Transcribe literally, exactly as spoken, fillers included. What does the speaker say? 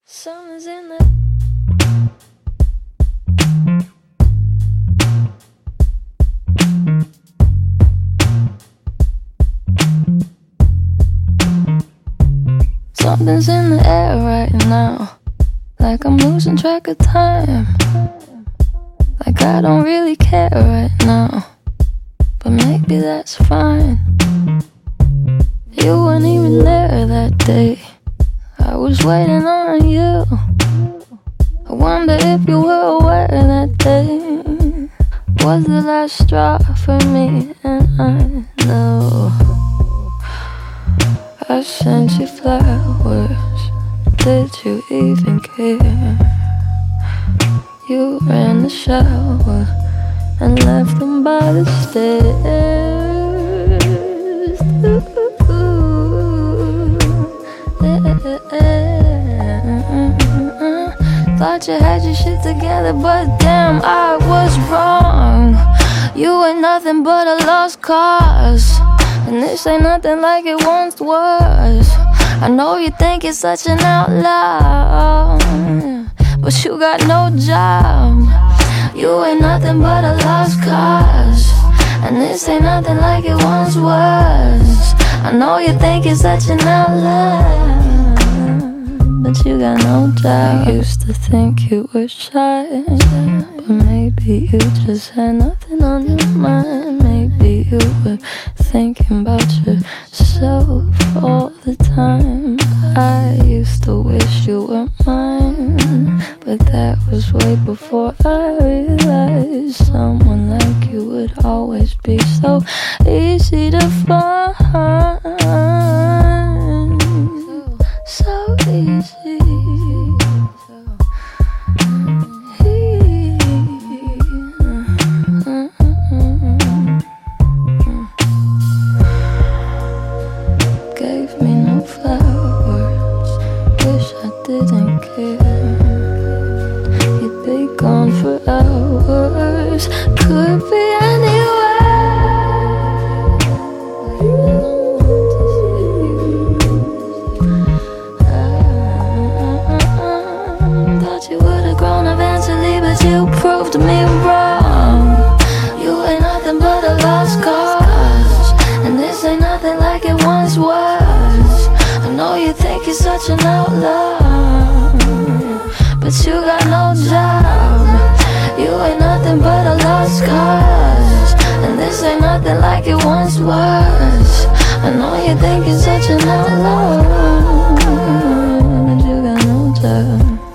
Something's in the Something's in the air right now, like I'm losing track of time. Like I don't really care right now, but maybe that's fine. You weren't even there that day, I was waiting on you. I wonder if you were aware that day was the last straw for me. And I know I sent you flowers, did you even care? You ran the shower and left them by the stairs. Ooh, yeah. Thought you had your shit together, but damn, I was wrong. You ain't nothing but a lost cause, and this ain't nothing like it once was. I know you think you're such an outlaw, but you got no job. You ain't nothing but a lost cause, and this ain't nothing like it once was. I know you think you're such an outlaw, but you got no job. I used to think you were shy, but maybe you just had nothing on your mind. Maybe you were thinking about yourself all the time. I used to wish you were mine, but that was way before I realized someone like you would always be so easy to find. So easy. Gave me no flowers, wish I didn't care. You'd be gone for hours, could be anywhere. Thought you would've grown eventually, but you proved me wrong. You ain't nothing but a lost cause, and this ain't nothing like it once was. I know you think you're such an outlaw, but you got no job. You ain't nothing but a lost cause, and this ain't nothing like it once was. I know you think you're such an outlaw, but you got no job.